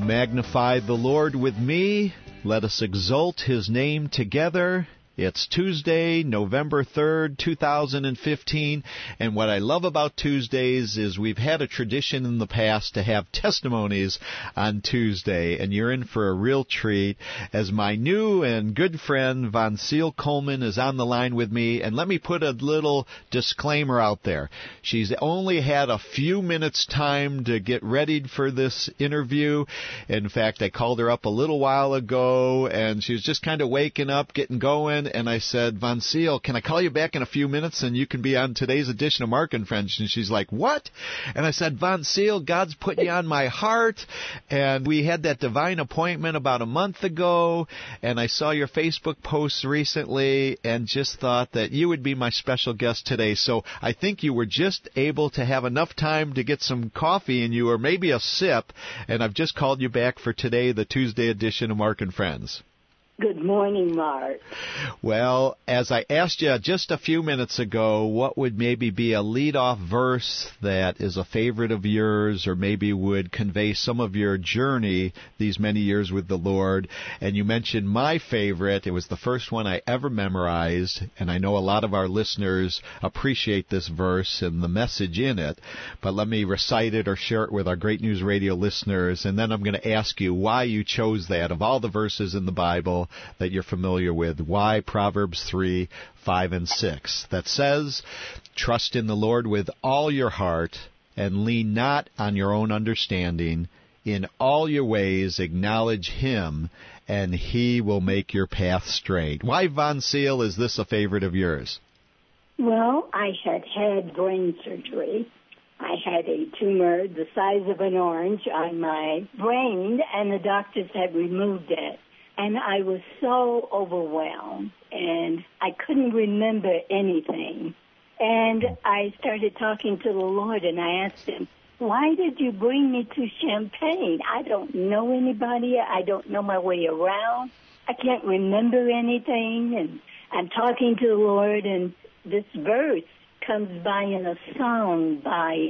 Magnify the Lord with me. Let us exalt His name together. It's Tuesday, November 3rd, 2015, and what I love about Tuesdays is we've had a tradition in the past to have testimonies on Tuesday, and you're in for a real treat as my new and good friend Von Seal Coleman is on the line with me, and let me put a little disclaimer out there. She's only had a few minutes time to get ready for this interview. In fact, I called her up a little while ago, and she was just kind of waking up, getting going, and I said, Von Seal, can I call you back in a few minutes and you can be on today's edition of Mark and Friends? And she's like, what? And I said, Von Seal, God's put you on my heart, and we had that divine appointment about a month ago, and I saw your Facebook posts recently and just thought that you would be my special guest today. So I think you were just able to have enough time to get some coffee in you or maybe a sip, and I've just called you back for today, the Tuesday edition of Mark and Friends. Good morning, Mark. Well, as I asked you just a few minutes ago, what would maybe be a lead-off verse that is a favorite of yours or maybe would convey some of your journey these many years with the Lord? And you mentioned my favorite. It was the first one I ever memorized, and I know a lot of our listeners appreciate this verse and the message in it. But let me recite it or share it with our Great News Radio listeners, and then I'm going to ask you why you chose that of all the verses in the Bible that you're familiar with. Why Proverbs 3, 5, and 6 that says, trust in the Lord with all your heart and lean not on your own understanding. In all your ways acknowledge Him, and He will make your path straight. Why, Von Seal, is this a favorite of yours? Well, I had brain surgery. I had a tumor the size of an orange on my brain, and the doctors had removed it. And I was so overwhelmed, and I couldn't remember anything. And I started talking to the Lord, and I asked Him, why did you bring me to Champaign? I don't know anybody. I don't know my way around. I can't remember anything. And I'm talking to the Lord, and this verse comes by in a song by,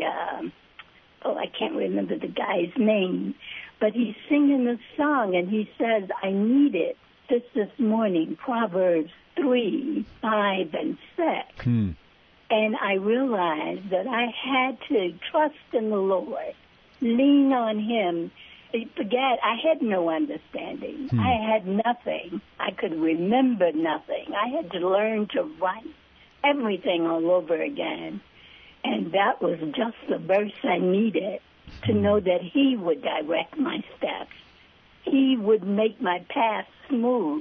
I can't remember the guy's name. But he's singing a song, and he says, I need it just this morning, Proverbs 3, 5, and 6. And I realized that I had to trust in the Lord, lean on Him. Forget, I had no understanding. I had nothing. I could remember nothing. I had to learn to write everything all over again. And that was just the verse I needed. To know that He would direct my steps. He would make my path smooth,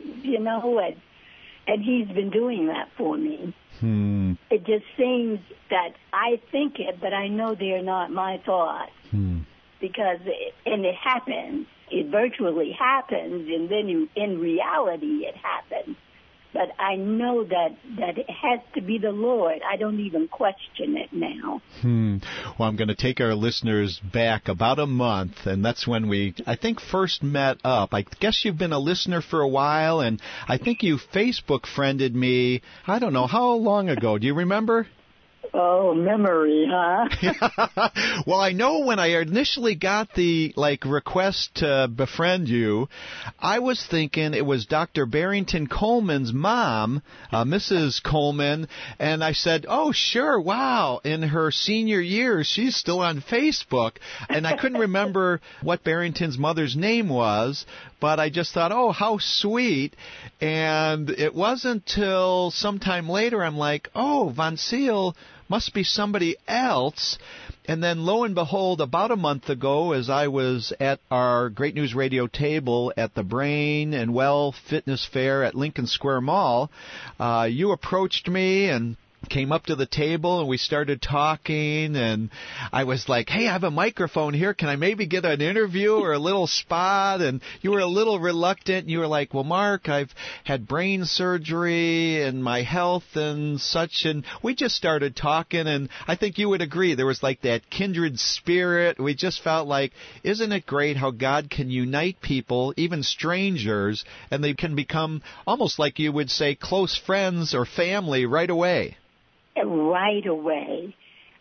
and He's been doing that for me. It just seems that I think it, but I know they're not my thoughts. Because, it happens. It virtually happens, and then in reality it happens. But I know that it has to be the Lord. I don't even question it now. Well, I'm going to take our listeners back about a month, and that's when we, I think, first met up. I guess you've been a listener for a while, and I think you Facebook friended me, I don't know, how long ago? Do you remember? Oh, memory, huh? Well, I know when I initially got the request to befriend you, I was thinking it was Dr. Barrington Coleman's mom, Mrs. Coleman, and I said, oh, sure, wow, in her senior years, she's still on Facebook, and I couldn't remember what Barrington's mother's name was, but I just thought, oh, how sweet, and it wasn't till sometime later I'm like, oh, Von Seal must be somebody else. And then, lo and behold, about a month ago, as I was at our Great News Radio table at the Brain and Well Fitness Fair at Lincoln Square Mall, you approached me and came up to the table, and we started talking, and I was like, hey, I have a microphone here. Can I maybe get an interview or a little spot? And you were a little reluctant, and you were like, well, Mark, I've had brain surgery and my health and such, and we just started talking, and I think you would agree. There was like that kindred spirit. We just felt like, isn't it great how God can unite people, even strangers, and they can become almost like you would say close friends or family right away. Right away.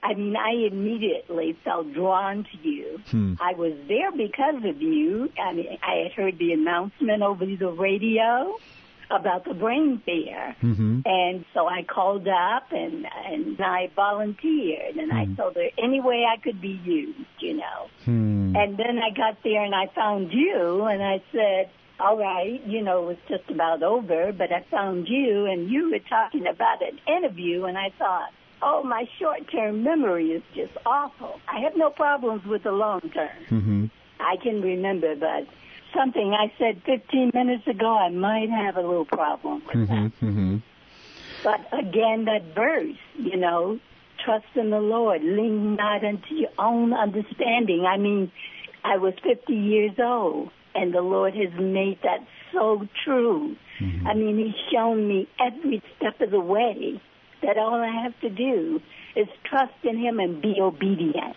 I mean, I immediately felt drawn to you. I was there because of you. I mean, I had heard the announcement over the radio about the brain fair. And so I called up and I volunteered, and I told her any way I could be used, you know. And then I got there and I found you, and I said, all right, you know, it was just about over, but I found you, and you were talking about an interview, and I thought, oh, my short-term memory is just awful. I have no problems with the long-term. I can remember, but something I said 15 minutes ago, I might have a little problem with that. But again, that verse, you know, trust in the Lord, lean not unto your own understanding. I mean, I was 50 years old, and the Lord has made that so true. I mean, He's shown me every step of the way that all I have to do is trust in Him and be obedient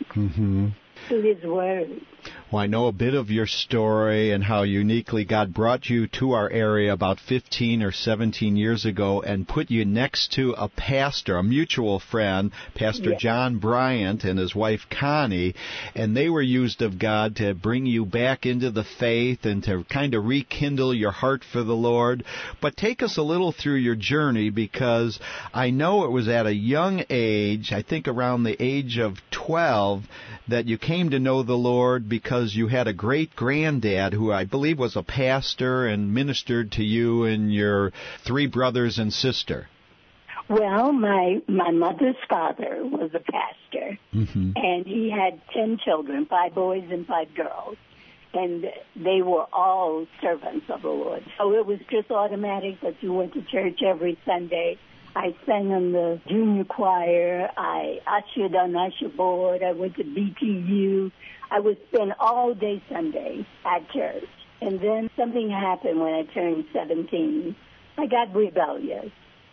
to His word. Well, I know a bit of your story and how uniquely God brought you to our area about 15 or 17 years ago and put you next to a pastor, a mutual friend, Pastor John Bryant and his wife Connie, and they were used of God to bring you back into the faith and to kind of rekindle your heart for the Lord. But take us a little through your journey, because I know it was at a young age, I think around the age of 12, that you came to know the Lord because you had a great-granddad who I believe was a pastor and ministered to you and your 3 brothers and sister. Well, my mother's father was a pastor, and he had 10 children, 5 boys and 5 girls, and they were all servants of the Lord. So it was just automatic that you went to church every Sunday. I sang in the junior choir. I ushered on usher board. I went to BTU. I would spend all day Sunday at church. And then something happened when I turned 17. I got rebellious.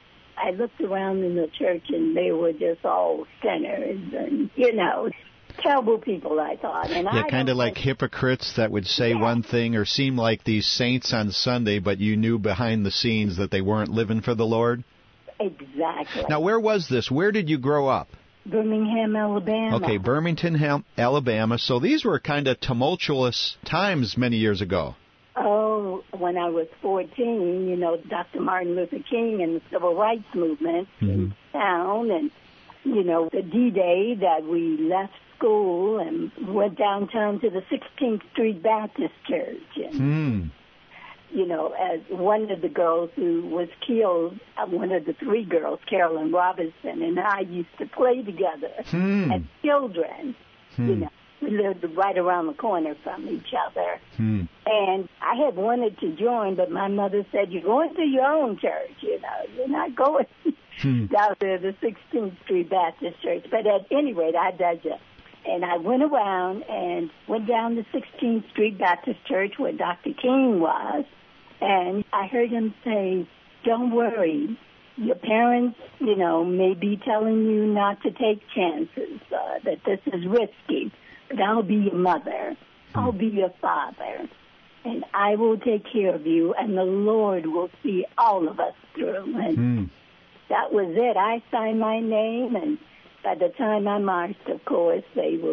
I looked around in the church, and they were just all sinners and, you know, terrible people, I thought. And yeah, kind of like hypocrites that would say one thing or seem like these saints on Sunday, but you knew behind the scenes that they weren't living for the Lord? Exactly. Now, where was this? Where did you grow up? Birmingham, Alabama. Okay, Birmingham, Alabama. So these were kind of tumultuous times many years ago. Oh, when I was 14, you know, Dr. Martin Luther King and the Civil Rights Movement in town, and, you know, the D-Day that we left school and went downtown to the 16th Street Baptist Church. And, you know, as one of the girls who was killed, one of the 3 girls, Carolyn Robinson, and I used to play together as children. You know, we lived right around the corner from each other. And I had wanted to join, but my mother said, you're going to your own church, you know, you're not going down to the 16th Street Baptist Church. But at any rate, I digest. And I went around and went down the 16th Street Baptist Church where Dr. King was, and I heard him say, don't worry, your parents, you know, may be telling you not to take chances, that this is risky, but I'll be your mother, I'll be your father, and I will take care of you, and the Lord will see all of us through. And that was it. I signed my name, and by the time I marched, of course,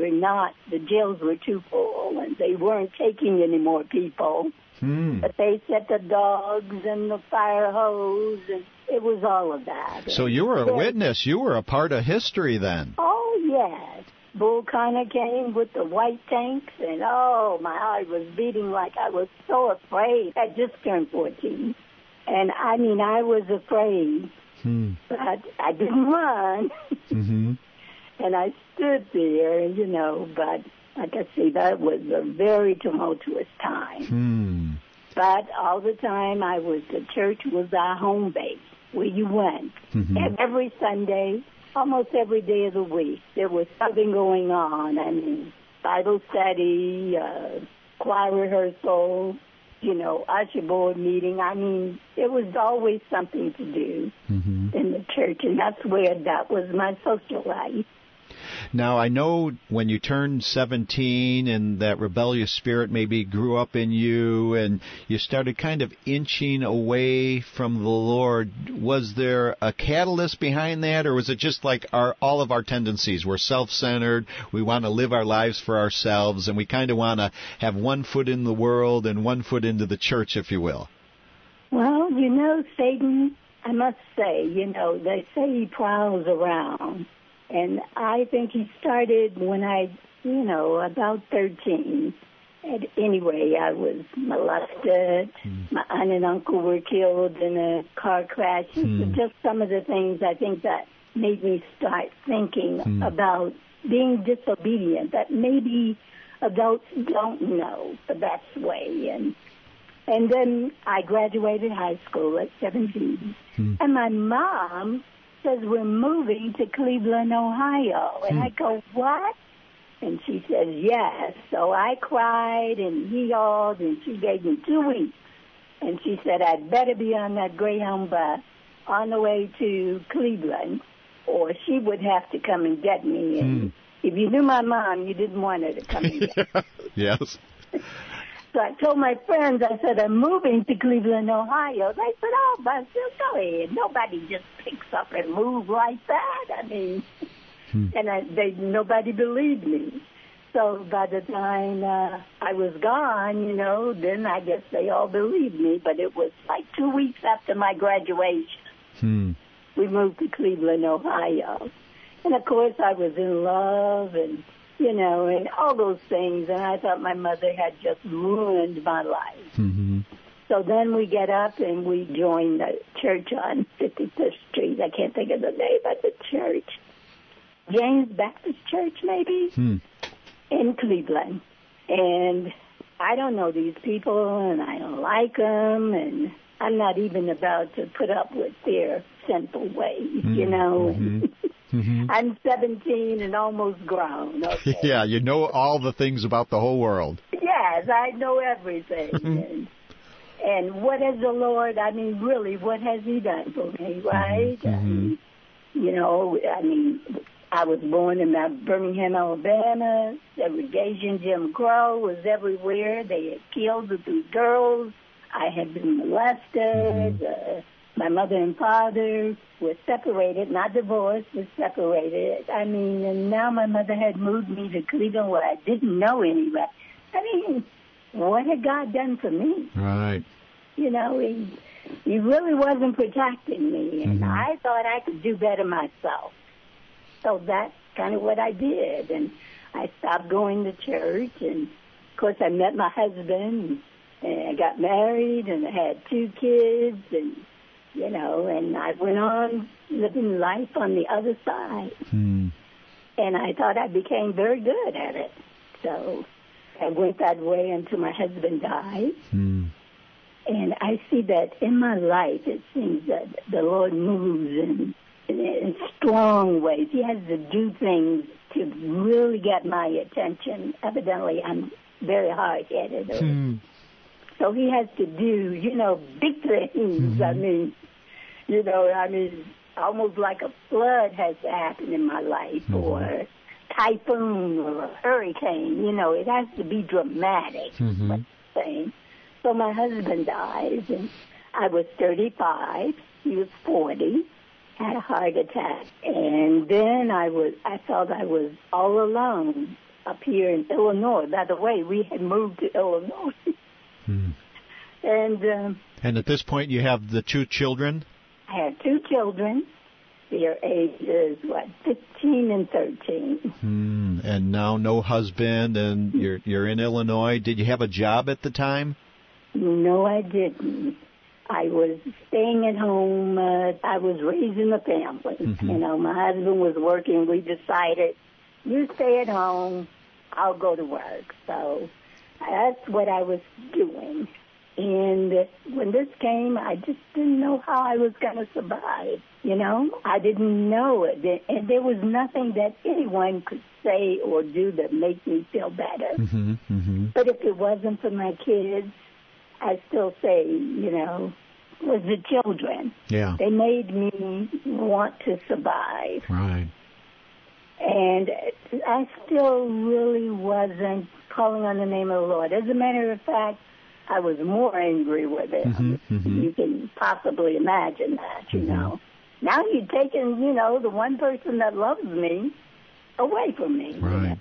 the jails were too full, and they weren't taking any more people. But they set the dogs and the fire hose, and it was all of that. So you were a witness. You were a part of history then. Oh, yes. Bull Connor came with the white tanks, and, oh, my heart was beating like I was so afraid. I just turned 14. And, I mean, I was afraid. But I didn't run. And I stood there, you know, but like I say, that was a very tumultuous time. But all the time the church was our home base, where you went. And every Sunday, almost every day of the week, there was something going on. I mean, Bible study, choir rehearsal, you know, usher board meeting. I mean, it was always something to do in the church, and that was my social life. Now, I know when you turned 17 and that rebellious spirit maybe grew up in you and you started kind of inching away from the Lord, was there a catalyst behind that, or was it just like all of our tendencies? We're self-centered, we want to live our lives for ourselves, and we kind of want to have one foot in the world and one foot into the church, if you will? Well, Satan, I must say, they say he prowls around. And I think he started when about 13. Anyway, I was molested. My aunt and uncle were killed in a car crash. Just some of the things I think that made me start thinking about being disobedient, that maybe adults don't know the best way. And then I graduated high school at 17. And my mom says, we're moving to Cleveland, Ohio. And I go, what? And she says, yes. So I cried and yelled, and she gave me 2 weeks. And she said, I'd better be on that Greyhound bus on the way to Cleveland, or she would have to come and get me. And if you knew my mom, you didn't want her to come and get me. Yes. So I told my friends, I said, I'm moving to Cleveland, Ohio. They said, oh, but go ahead. Nobody just picks up and moves like that. I mean, and nobody believed me. So by the time I was gone, then I guess they all believed me. But it was like 2 weeks after my graduation. We moved to Cleveland, Ohio. And, of course, I was in love and and all those things, and I thought my mother had just ruined my life. So then we get up and we join the church on 55th Street. I can't think of the name of the church. James Baptist Church, maybe, in Cleveland. And I don't know these people, and I don't like them, and I'm not even about to put up with their sinful ways, I'm 17 and almost grown. Okay? Yeah, you know all the things about the whole world. Yes, I know everything. And what has the Lord, really, what has he done for me, right? I was born in Birmingham, Alabama. Segregation, Jim Crow was everywhere. They had killed the 2 girls. I had been molested. My mother and father were separated, not divorced, but separated. And now my mother had moved me to Cleveland where I didn't know anybody. What had God done for me? Right. He really wasn't protecting me, and I thought I could do better myself. So that's kind of what I did, and I stopped going to church, and, of course, I met my husband, and I got married, and I had 2 kids, and and I went on living life on the other side. And I thought I became very good at it. So I went that way until my husband died. And I see that in my life, it seems that the Lord moves in strong ways. He has to do things to really get my attention. Evidently, I'm very hard-headed. So he has to do, big things. Almost like a flood has to happen in my life, or a typhoon or a hurricane. It has to be dramatic. So my husband dies, and I was 35. He was 40. Had a heart attack, and then I felt I was all alone up here in Illinois. By the way, we had moved to Illinois. And at this point, you have the 2 children? I have 2 children. Their ages, 15 and 13. And now no husband, and you're in Illinois. Did you have a job at the time? No, I didn't. I was staying at home. I was raising a family. My husband was working. We decided, you stay at home, I'll go to work. So that's what I was doing. And when this came, I just didn't know how I was going to survive. I didn't know it. And there was nothing that anyone could say or do that made me feel better. But if it wasn't for my kids, I still say, was the children. Yeah. They made me want to survive. Right. And I still really wasn't calling on the name of the Lord. As a matter of fact, I was more angry with him. You can possibly imagine that, you know. Now you've taken, you know, the one person that loves me away from me. Right.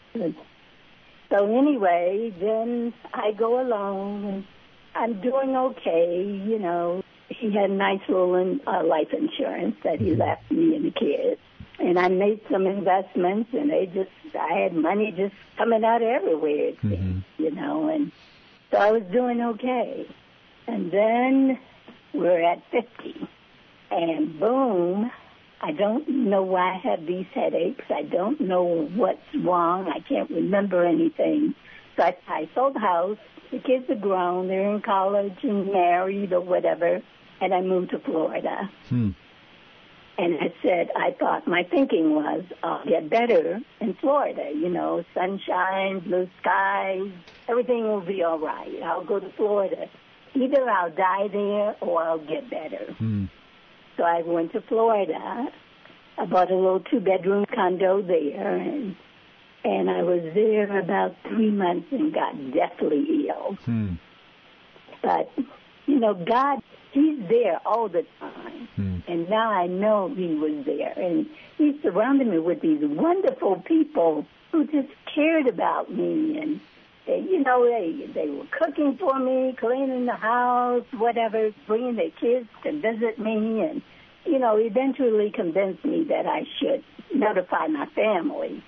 So anyway, then I go along, and I'm doing okay, you know. He had nice little life insurance that he left me and the kids. And I made some investments, and I had money just coming out everywhere, it seemed, you know, and so I was doing okay. And then we're at 50, and boom, I don't know why I have these headaches. I don't know what's wrong. I can't remember anything. So I sold the house. The kids are grown. They're in college and married or whatever, and I moved to Florida. And I thought, my thinking was, I'll get better in Florida, you know, sunshine, blue skies, everything will be all right. I'll go to Florida. Either I'll die there or I'll get better. So I went to Florida. I bought a little 2-bedroom condo there, and I was there about 3 months and got deathly ill. But, you know, God, He's there all the time. And now I know He was there. And He surrounded me with these wonderful people who just cared about me. And, you know, they were cooking for me, cleaning the house, whatever, bringing their kids to visit me. And, you know, eventually convinced me that I should notify my family.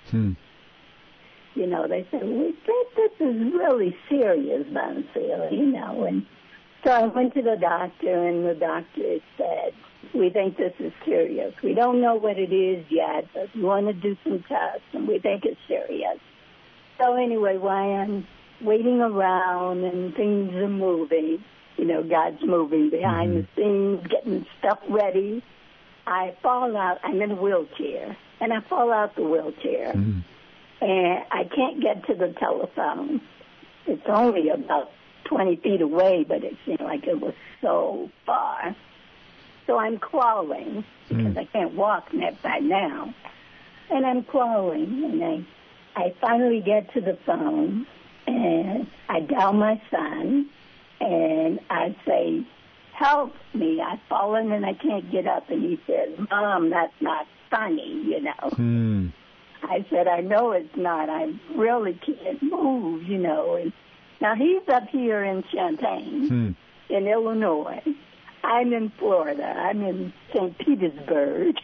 You know, they said, we think this is really serious, Bonseal, you know. And so I went to the doctor, and the doctor said, we think this is serious. We don't know what it is yet, but we want to do some tests, and we think it's serious. So anyway, while I'm waiting around and things are moving, you know, God's moving behind the scenes, getting stuff ready, I fall out. I'm in a wheelchair, and I fall out the wheelchair, and I can't get to the telephone. It's only about 20 feet away, but it seemed like it was so far. So I'm crawling because I can't walk by now. And I'm crawling, and I finally get to the phone, and I dial my son, and I say, help me, I've fallen and I can't get up. And he says, Mom, that's not funny, you know. I said, I know it's not. I really can't move, you know. And now, he's up here in Champaign, in Illinois. I'm in Florida. I'm in St. Petersburg.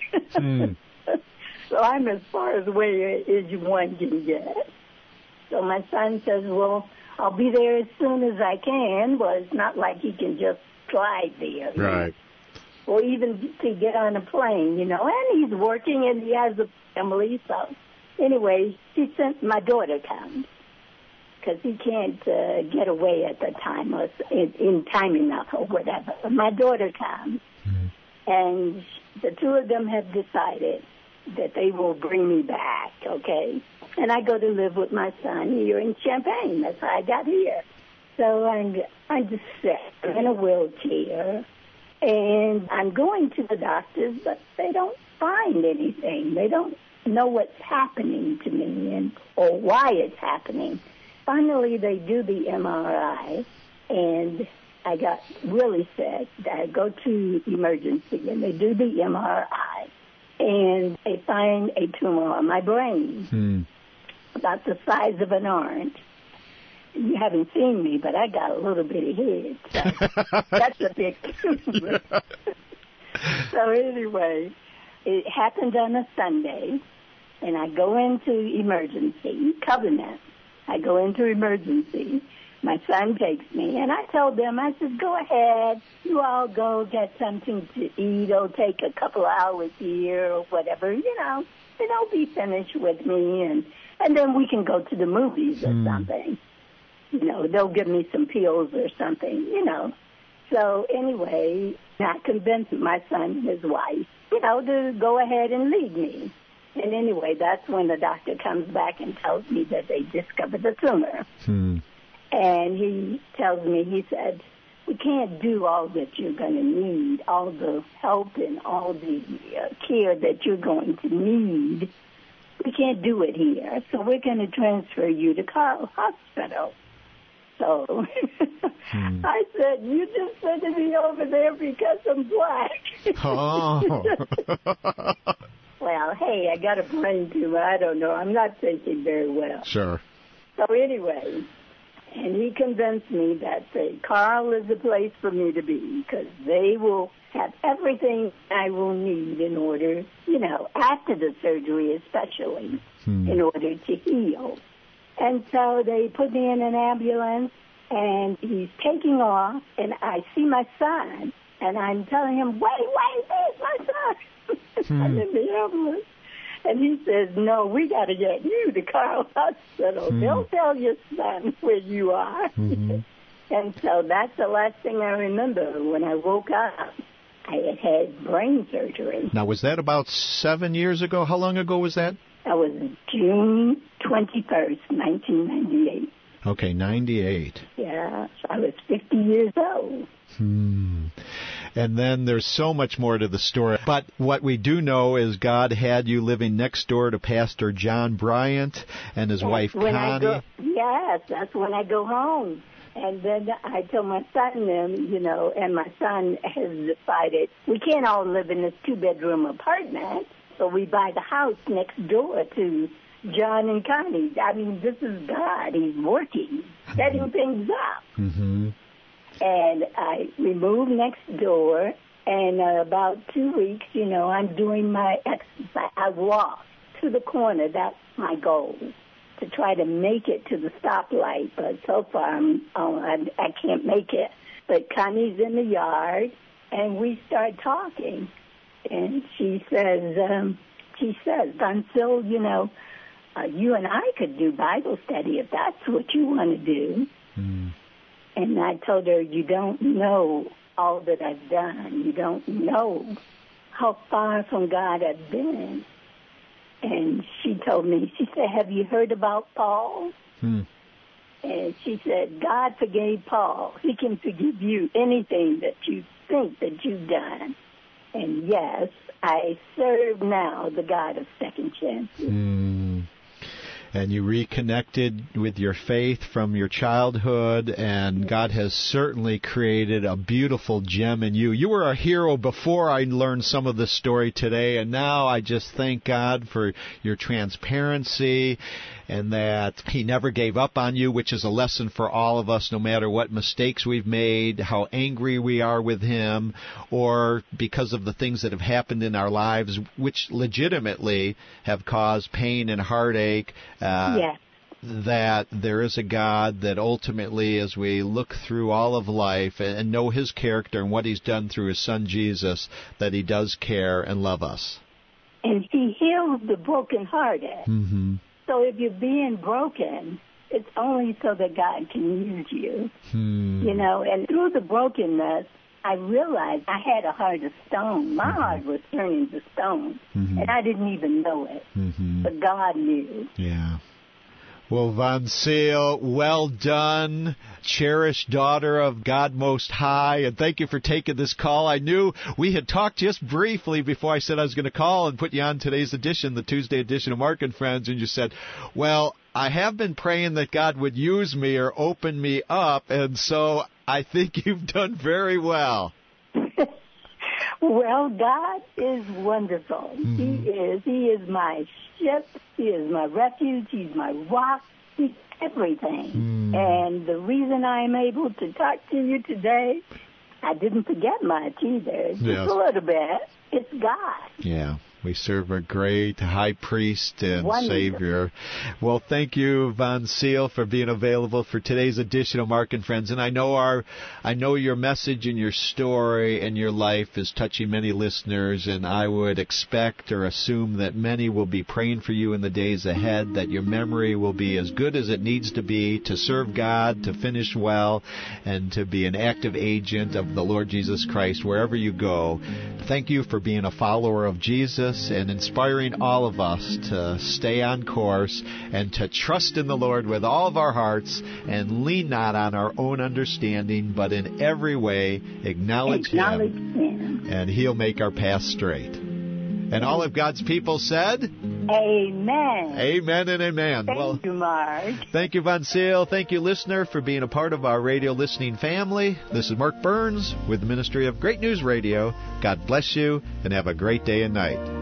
So I'm as far away as one can get. So my son says, well, I'll be there as soon as I can. Well, it's not like he can just drive there. Right. Or even to get on a plane, you know. And he's working, and he has a family. So anyway, my daughter comes, because he can't get away at the time or in time enough or whatever. But my daughter comes, and the two of them have decided that they will bring me back, okay? And I go to live with my son here in Champaign. That's how I got here. So I'm just sick. I'm in a wheelchair, and I'm going to the doctors, but they don't find anything. They don't know what's happening to me or why it's happening. Finally, they do the MRI, and I got really sick. I go to emergency, and they do the MRI, and they find a tumor on my brain, about the size of an orange. You haven't seen me, but I got a little bitty head, so that's a big tumor. So anyway, it happened on a Sunday, and I go into emergency, Covenant. I go into emergency. My son takes me, and I told them, I said, go ahead. You all go get something to eat. It'll take a couple of hours here or whatever, you know. And they'll be finished with me, and then we can go to the movies or something. You know, they'll give me some pills or something, you know. So anyway, I convinced my son and his wife, you know, to go ahead and leave me. And anyway, that's when the doctor comes back and tells me that they discovered the tumor. And he tells me, he said, we can't do all that you're going to need, all the help and all the care that you're going to need we can't do it here, so we're going to transfer you to Carl Hospital. So I said, you just sent me over there because I'm black. Oh. Well, hey, I got a brain tumor. I don't know. I'm not thinking very well. Sure. So anyway, and he convinced me that Carl is the place for me to be because they will have everything I will need in order, after the surgery especially, in order to heal. And so they put me in an ambulance, and he's taking off, and I see my son, and I'm telling him, wait, there's my son. I'm in the ambulance. And he says, no, we got to get you to Carl Hospital. They'll tell your son where you are. And so that's the last thing I remember. When I woke up, I had brain surgery. Now, was that about 7 years ago? How long ago was that? That was June 21st, 1998. Okay, 98. Yeah, so I was 50 years old. And then there's so much more to the story. But what we do know is God had you living next door to Pastor John Bryant and his wife Connie. Yes, that's when I go home. And then I told my son, and my son has decided we can't all live in this 2-bedroom apartment, so we buy the house next door to John and Connie. I mean, this is God. He's working, setting things up. And we moved next door, and about 2 weeks, I'm doing my exercise. I walk to the corner. That's my goal, to try to make it to the stoplight. But so far, I can't make it. But Connie's in the yard, and we start talking. And she says, Vancil, you and I could do Bible study if that's what you want to do. And I told her, you don't know all that I've done. You don't know how far from God I've been. And she told me, she said, have you heard about Paul? And she said, God forgave Paul. He can forgive you anything that you think that you've done. And yes, I serve now the God of second chances. And you reconnected with your faith from your childhood, and God has certainly created a beautiful gem in you. You were a hero before I learned some of this story today, and now I just thank God for your transparency and that He never gave up on you, which is a lesson for all of us, no matter what mistakes we've made, how angry we are with Him, or because of the things that have happened in our lives, which legitimately have caused pain and heartache. That there is a God that ultimately, as we look through all of life and know His character and what He's done through His Son Jesus, that He does care and love us. And He heals the brokenhearted. So if you're being broken, it's only so that God can use you. And through the brokenness, I realized I had a heart of stone. My heart was turning to stone, and I didn't even know it. But God knew. Yeah. Well, Vancil, well done, cherished daughter of God Most High, and thank you for taking this call. I knew we had talked just briefly before I said I was going to call and put you on today's edition, the Tuesday edition of Mark and Friends, and you said, well, I have been praying that God would use me or open me up, and so I think you've done very well. Well, God is wonderful. He is my ship. He is my refuge. He's my rock. He's everything. And the reason I'm able to talk to you today, I didn't forget much either. Just a little bit. It's God. Yeah. We serve a great high priest and Wonderful. Savior. Well, thank you, Vancil, for being available for today's edition of Mark and Friends. And I know your message and your story and your life is touching many listeners, and I would expect or assume that many will be praying for you in the days ahead, that your memory will be as good as it needs to be to serve God, to finish well, and to be an active agent of the Lord Jesus Christ wherever you go. Thank you for being a follower of Jesus and inspiring all of us to stay on course and to trust in the Lord with all of our hearts and lean not on our own understanding, but in every way acknowledge Him, and He'll make our path straight. And all of God's people said, Amen. Amen and amen. Thank you, Mark. Thank you, Von Seal. Thank you, listener, for being a part of our radio listening family. This is Mark Burns with the Ministry of Great News Radio. God bless you, and have a great day and night.